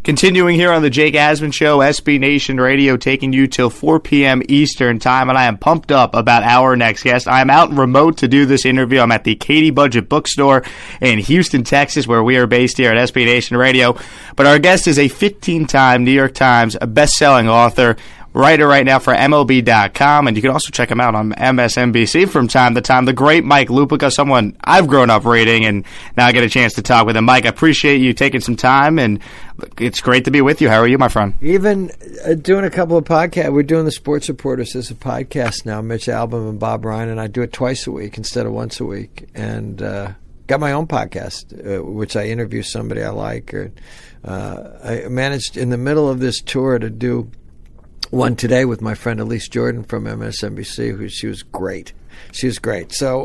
Continuing here on the Jake Asman Show, SB Nation Radio, taking you till 4 p.m. Eastern Time, and I am pumped up about our next guest. I am out and remote to do this interview. I'm at the Katie Budget Bookstore in Houston, Texas, where we are based here at SB Nation Radio. But our guest is a 15-time New York Times best-selling author, writer right now for MLB.com, and you can also check him out on MSNBC from time to time. The great Mike Lupica, someone I've grown up reading, and now I get a chance to talk with him. Mike, I appreciate you taking some time, and it's great to be with you. How are you, my friend? Even doing a couple of podcasts. We're doing the Sports Reporters as a podcast now, Mitch Albom and Bob Ryan, and I do it twice a week instead of once a week. And got my own podcast, which I interview somebody I like. I managed in the middle of this tour to do one today with my friend Elise Jordan from MSNBC, she was great. She was great. So,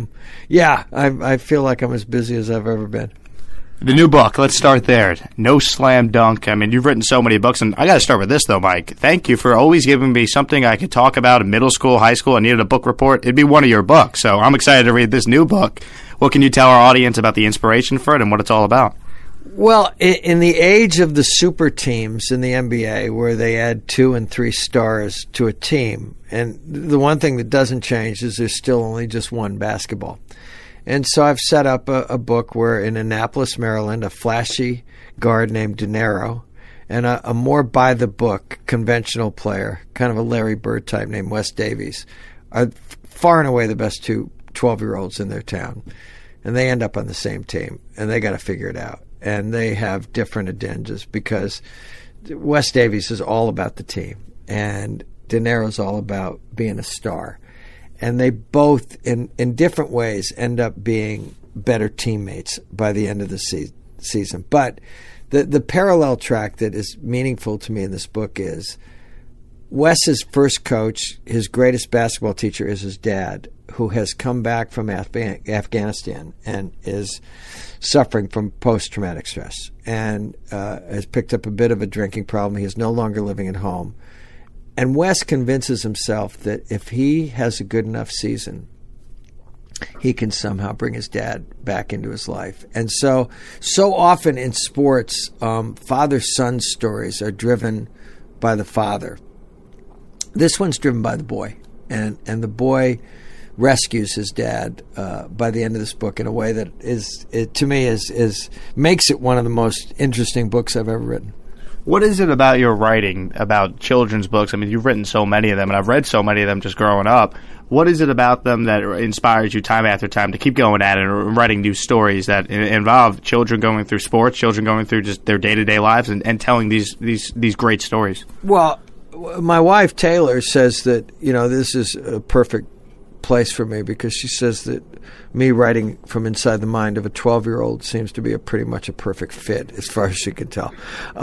I feel like I'm as busy as I've ever been. The new book, let's start there. No Slam Dunk. I mean, you've written so many books, and I got to start with this, though, Mike. Thank you for always giving me something I could talk about in middle school, high school. I needed a book report. It'd be one of your books, so I'm excited to read this new book. What can you tell our audience about the inspiration for it and what it's all about? Well, in the age of the super teams in the NBA, where they add 2 and 3 stars to a team, and the one thing that doesn't change is there's still only just one basketball. And so I've set up a book where in Annapolis, Maryland, a flashy guard named Dinero and a more by-the-book conventional player, kind of a Larry Bird type named Wes Davies, are far and away the best 2 12-year-olds in their town. And they end up on the same team, and they got to figure it out. And they have different agendas because Wes Davies is all about the team and Dinero's all about being a star. And they both, in different ways, end up being better teammates by the end of the season. But the parallel track that is meaningful to me in this book is Wes's first coach, his greatest basketball teacher, is his dad, who has come back from Afghanistan and is suffering from post-traumatic stress and has picked up a bit of a drinking problem. He is no longer living at home. And Wes convinces himself that if he has a good enough season, he can somehow bring his dad back into his life. And so often in sports, father-son stories are driven by the father. This one's driven by the boy. And the boy rescues his dad by the end of this book in a way that to me makes it one of the most interesting books I've ever written. What is it about your writing, about children's books? I mean, you've written so many of them, and I've read so many of them just growing up. What is it about them that inspires you time after time to keep going at it and writing new stories that involve children going through sports, children going through just their day-to-day lives and telling these great stories? Well, my wife, Taylor, says that, this is a perfect place for me because she says that me writing from inside the mind of a 12-year-old seems to be pretty much a perfect fit as far as she can tell.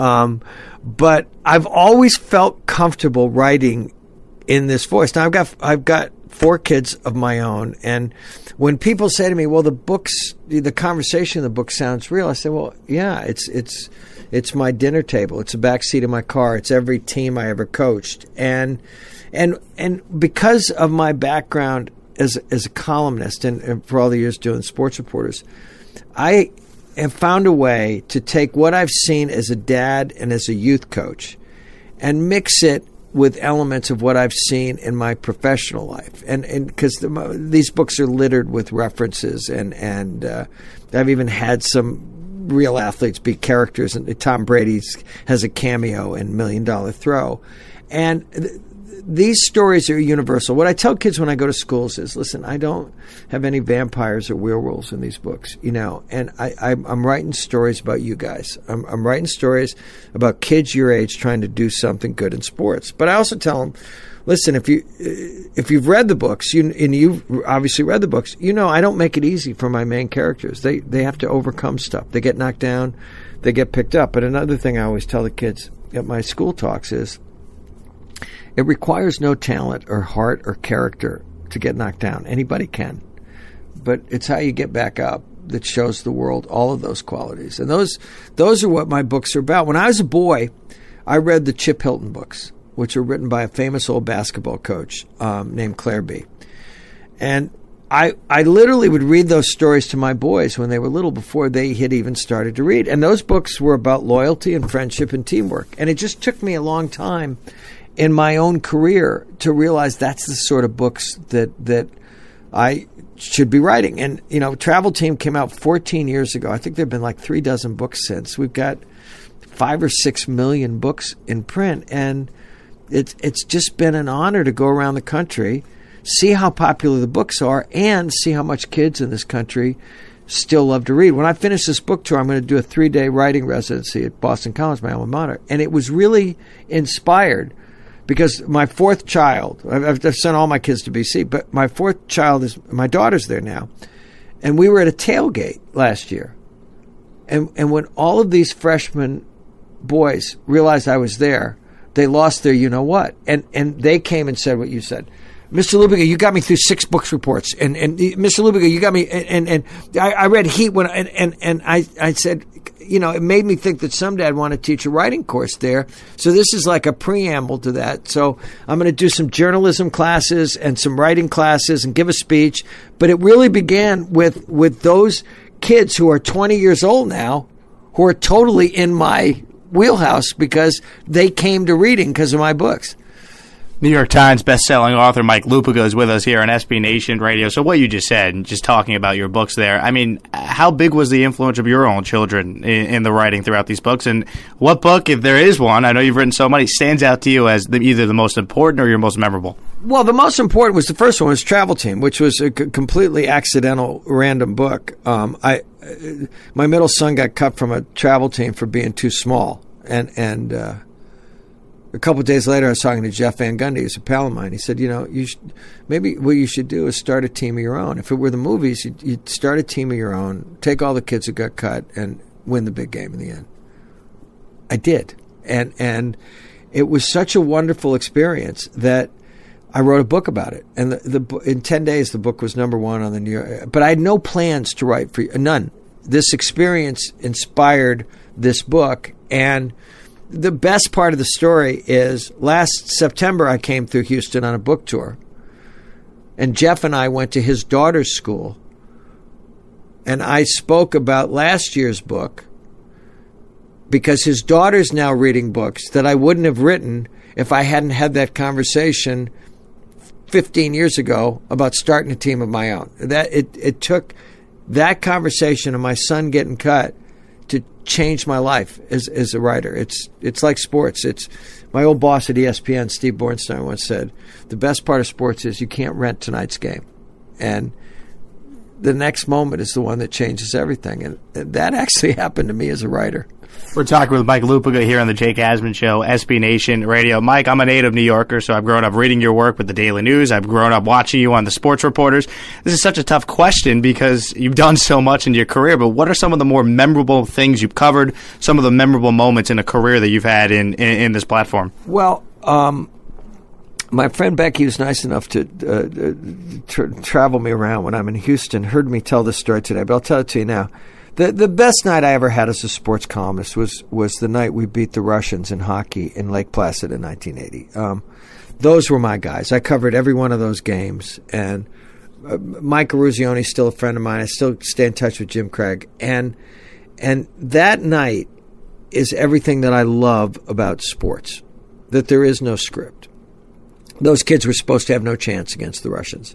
But I've always felt comfortable writing in this voice. Now I've got 4 kids of my own, and when people say to me, "Well, the conversation in the book sounds real," I say, "Well, yeah, it's my dinner table. It's the back seat of my car. It's every team I ever coached." And because of my background as a columnist and for all the years doing Sports Reporters, I have found a way to take what I've seen as a dad and as a youth coach and mix it with elements of what I've seen in my professional life. And because these books are littered with references and I've even had some real athletes be characters. And Tom Brady has a cameo in $1 Million Throw. And these stories are universal. What I tell kids when I go to schools is, listen, I don't have any vampires or werewolves in these books, and I'm writing stories about you guys. I'm writing stories about kids your age trying to do something good in sports. But I also tell them, listen, if you've read the books, and you've obviously read the books, I don't make it easy for my main characters. They have to overcome stuff. They get knocked down, they get picked up. But another thing I always tell the kids at my school talks is, it requires no talent or heart or character to get knocked down. Anybody can. But it's how you get back up that shows the world all of those qualities. And those are what my books are about. When I was a boy, I read the Chip Hilton books, which were written by a famous old basketball coach named Claire B. And I literally would read those stories to my boys when they were little before they had even started to read. And those books were about loyalty and friendship and teamwork. And it just took me a long time in my own career to realize that's the sort of books that I should be writing. And, Travel Team came out 14 years ago. I think there have been like 3 dozen books since. We've got 5 or 6 million books in print. And it's just been an honor to go around the country, see how popular the books are, and see how much kids in this country still love to read. When I finish this book tour, I'm going to do a 3-day writing residency at Boston College, my alma mater. And it was really inspired because my 4th child, I've sent all my kids to BC, but my 4th child my daughter's there now. And we were at a tailgate last year. And when all of these freshman boys realized I was there, they lost their you-know-what. And they came and said what you said. Mr. Lubiga, you got me through 6 books reports. And Mr. Lubiga, you got me. And I read Heat and I said, it made me think that someday I'd want to teach a writing course there. So this is like a preamble to that. So I'm going to do some journalism classes and some writing classes and give a speech. But it really began with those kids who are 20 years old now, who are totally in my wheelhouse because they came to reading because of my books. New York Times best-selling author Mike Lupica is with us here on SB Nation Radio. So what you just said, and just talking about your books there, I mean, how big was the influence of your own children in the writing throughout these books? And what book, if there is one, I know you've written so many, stands out to you as either the most important or your most memorable? Well, the most important was the first one, was Travel Team, which was a completely accidental, random book. My middle son got cut from a travel team for being too small, and a couple of days later, I was talking to Jeff Van Gundy, who's a pal of mine. He said, maybe what you should do is start a team of your own. If it were the movies, you'd start a team of your own, take all the kids who got cut, and win the big game in the end. I did. And it was such a wonderful experience that I wrote a book about it. And in 10 days, the book was #1 on the New York. But I had no plans to write for none. This experience inspired this book. And the best part of the story is last September I came through Houston on a book tour. And Jeff and I went to his daughter's school. And I spoke about last year's book because his daughter's now reading books that I wouldn't have written if I hadn't had that conversation 15 years ago about starting a team of my own. That it took that conversation of my son getting cut to change my life as a writer. It's like sports. It's my old boss at ESPN, Steve Bornstein, once said, the best part of sports is you can't rent tonight's game. And the next moment is the one that changes everything. And that actually happened to me as a writer. We're talking with Mike Lupica here on the Jake Asman Show, SB Nation Radio. Mike, I'm a native New Yorker, so I've grown up reading your work with the Daily News. I've grown up watching you on the Sports Reporters. This is such a tough question because you've done so much in your career, but what are some of the more memorable things you've covered, some of the memorable moments in a career that you've had in this platform? Well, my friend Becky was nice enough to travel me around when I'm in Houston, heard me tell this story today, but I'll tell it to you now. The best night I ever had as a sports columnist was the night we beat the Russians in hockey in Lake Placid in 1980. Those were my guys. I covered every one of those games. And Mike Eruzione is still a friend of mine. I still stay in touch with Jim Craig. And that night is everything that I love about sports, that there is no script. Those kids were supposed to have no chance against the Russians.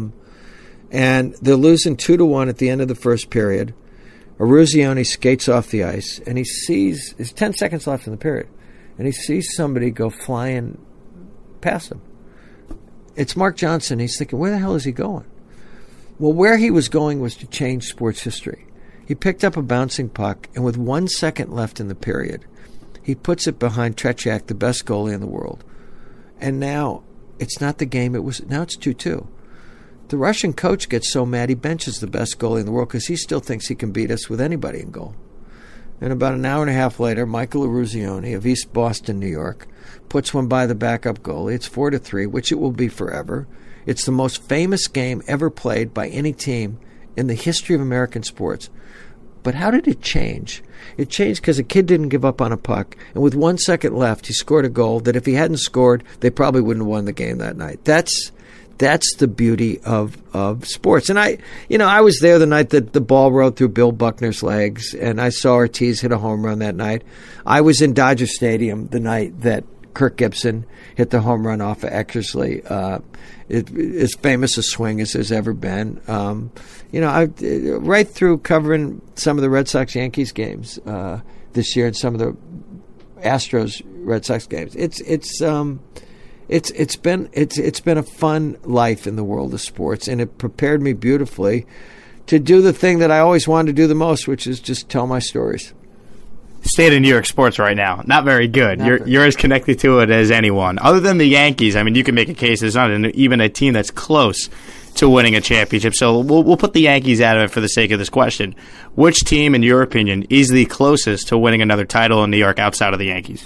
And they're losing 2-1 at the end of the first period. Eruzione skates off the ice, and he sees, there's 10 seconds left in the period, and he sees somebody go flying past him. It's Mark Johnson. He's thinking, where the hell is he going? Well, where he was going was to change sports history. He picked up a bouncing puck, and with 1 second left in the period, he puts it behind Tretiak, the best goalie in the world. And now, it's not the game it was. Now it's 2-2. The Russian coach gets so mad he benches the best goalie in the world because he still thinks he can beat us with anybody in goal. And about an hour and a half later, Michael Eruzione of East Boston, New York, puts one by the backup goalie. It's 4-3, which it will be forever. It's the most famous game ever played by any team in the history of American sports. But how did it change? It changed because a kid didn't give up on a puck, and with 1 second left, he scored a goal that if he hadn't scored, they probably wouldn't have won the game that night. That's That's the beauty of sports. And I was there the night that the ball rode through Bill Buckner's legs, and I saw Ortiz hit a home run that night. I was in Dodger Stadium the night that Kirk Gibson hit the home run off of Eckersley. As famous a swing as there's ever been. I right through covering some of the Red Sox-Yankees games this year and some of the Astros-Red Sox games. It's been a fun life in the world of sports, and it prepared me beautifully to do the thing that I always wanted to do the most, which is just tell my stories. State of New York sports right now, not very good. You're as connected to it as anyone. Other than the Yankees, I mean, you can make a case there's not even a team that's close to winning a championship. So we'll put the Yankees out of it for the sake of this question. Which team, in your opinion, is the closest to winning another title in New York outside of the Yankees?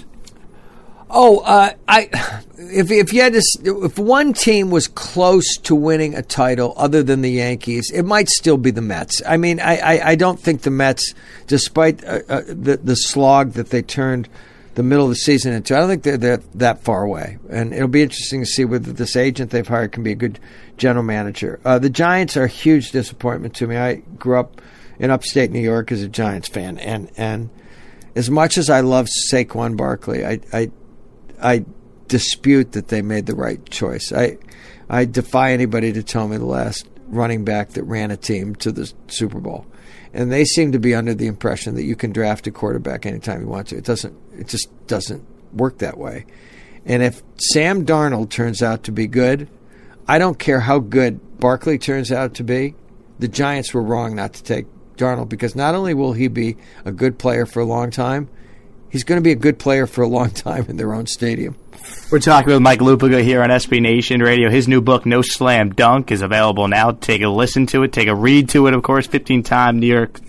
If one team was close to winning a title other than the Yankees, it might still be the Mets. I mean, I don't think the Mets, despite the slog that they turned the middle of the season into, I don't think they're that far away. And it'll be interesting to see whether this agent they've hired can be a good general manager. The Giants are a huge disappointment to me. I grew up in upstate New York as a Giants fan, and as much as I love Saquon Barkley, I dispute that they made the right choice. I defy anybody to tell me the last running back that ran a team to the Super Bowl. And they seem to be under the impression that you can draft a quarterback anytime you want to. It just doesn't work that way. And if Sam Darnold turns out to be good, I don't care how good Barkley turns out to be. The Giants were wrong not to take Darnold, because not only will he be a good player for a long time, he's going to be a good player for a long time in their own stadium. We're talking with Mike Lupiga here on SB Nation Radio. His new book, No Slam Dunk, is available now. Take a listen to it. Take a read to it, of course. 15-time New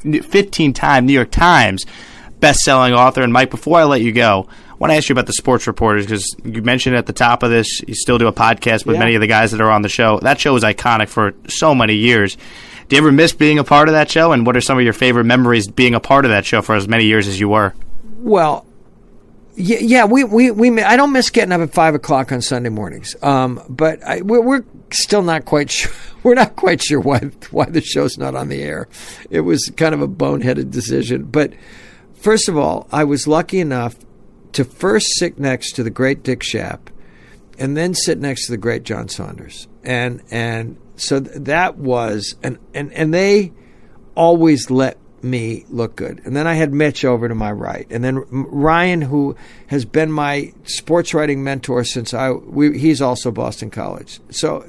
York Times best-selling author. And, Mike, before I let you go, I want to ask you about the sports reporters, because you mentioned at the top of this you still do a podcast with many of the guys that are on the show. That show was iconic for so many years. Do you ever miss being a part of that show? And what are some of your favorite memories being a part of that show for as many years as you were? Well, yeah, we I don't miss getting up at 5 o'clock on Sunday mornings. But we're still not quite sure. We're not quite sure why the show's not on the air. It was kind of a boneheaded decision. But first of all, I was lucky enough to first sit next to the great Dick Schaap, and then sit next to the great John Saunders, and so that was and they always let me look good. And then I had Mitch over to my right, and then Ryan, who has been my sports writing mentor since he's also Boston College. So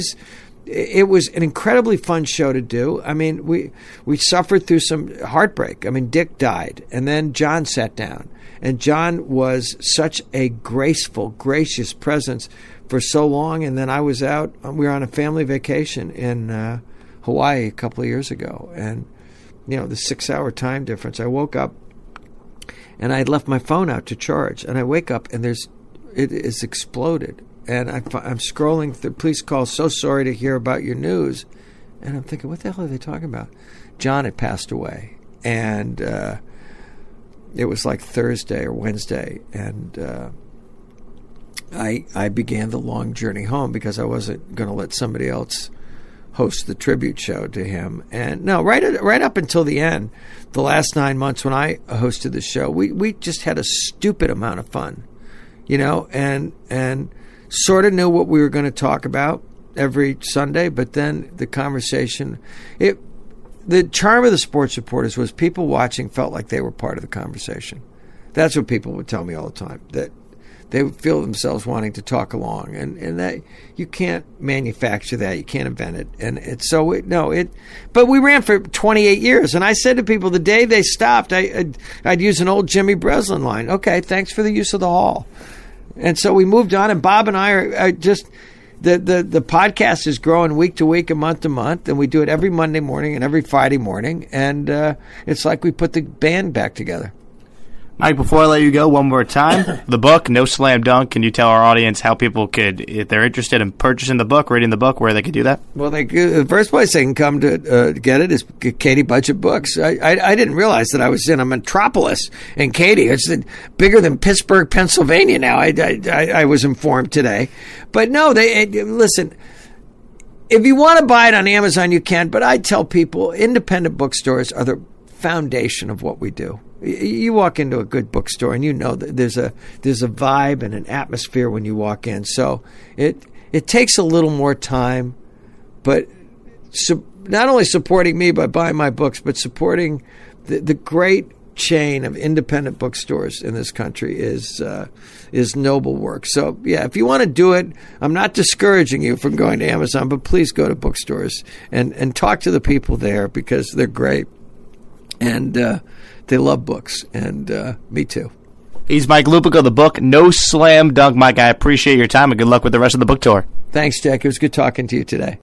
it was an incredibly fun show to do. I mean, we suffered through some heartbreak. I mean, Dick died, and then John sat down, and John was such a graceful, gracious presence for so long. And then I was out. We were on a family vacation in Hawaii a couple of years ago, and the 6-hour time difference. I woke up and I had left my phone out to charge, and I wake up and it is exploded. And I'm scrolling through, please call, so sorry to hear about your news. And I'm thinking, what the hell are they talking about? John had passed away. And it was like Thursday or Wednesday. And I began the long journey home, because I wasn't going to let somebody else host the tribute show to him. And no, right up until the end, the last 9 months when I hosted the show, we just had a stupid amount of fun, and sort of knew what we were going to talk about every Sunday. But then the conversation, the charm of the sports reporters was people watching felt like they were part of the conversation. That's what people would tell me all the time, that they would feel themselves wanting to talk along, and that you can't manufacture that, you can't invent it, and it's so But we ran for 28 years, and I said to people the day they stopped, I'd use an old Jimmy Breslin line. Okay, thanks for the use of the hall, and so we moved on. And Bob and I are just the podcast is growing week to week and month to month, and we do it every Monday morning and every Friday morning, and it's like we put the band back together. Mike, before I let you go, one more time, the book, No Slam Dunk, can you tell our audience how people could, if they're interested in purchasing the book, reading the book, where they could do that? Well, the first place they can come to get it is Katie Budget Books. I didn't realize that I was in a metropolis in Katy. It's bigger than Pittsburgh, Pennsylvania now, I was informed today. But no, listen, if you want to buy it on Amazon, you can. But I tell people independent bookstores are the foundation of what we do. You walk into a good bookstore and you know that there's a vibe and an atmosphere when you walk in. So it takes a little more time, but not only supporting me by buying my books, but supporting the great chain of independent bookstores in this country is noble work. So yeah, if you want to do it, I'm not discouraging you from going to Amazon, but please go to bookstores and talk to the people there because they're great and they love books, and me too. He's Mike Lupica. The book, No Slam Dunk. Mike, I appreciate your time and good luck with the rest of the book tour. Thanks, Jack. It was good talking to you today.